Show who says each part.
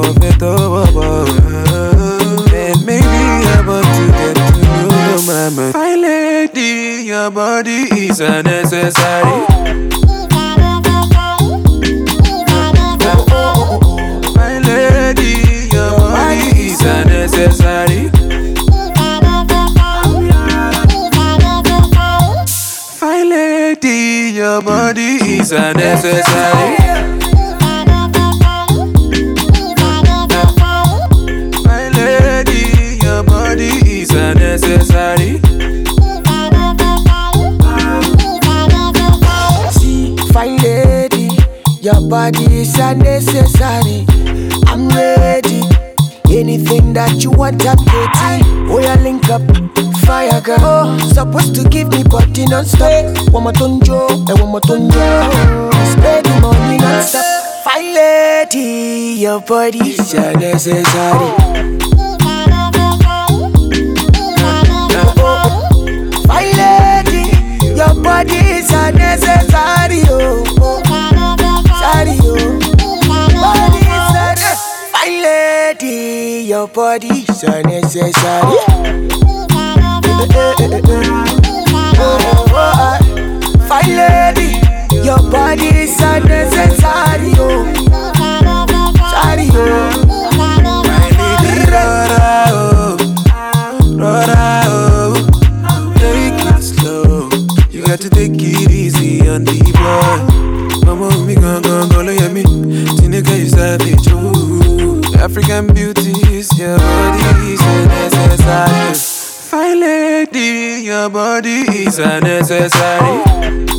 Speaker 1: it over. And maybe I'm about to get to know your mama. My lady, your body is unnecessary. My lady, your body is unnecessary. My lady, your body is unnecessary. My lady, your body is unnecessary.
Speaker 2: See, fine lady, your body is unnecessary. I'm ready. Anything that you want, I'm ready. Oh, yeah, link up. Fire girl, oh, supposed to give me body non-stop. One more tonjo, and one more tonjo. Spend the money non-stop. Fine lady, your body is unnecessary. Fine lady, your body is unnecessary. Oh, sorry, oh. Body is unnecessary. Fine lady, your body is unnecessary. Fine lady, your body is unnecessary. Oh, sorry, oh.
Speaker 1: My lady, Rora, oh. Take it slow. You got to take it easy on the boy. Mama, me go, look at me. Tinika, you savage, ooh. African beauty is your body is unnecessary. Fine lady, your body is unnecessary.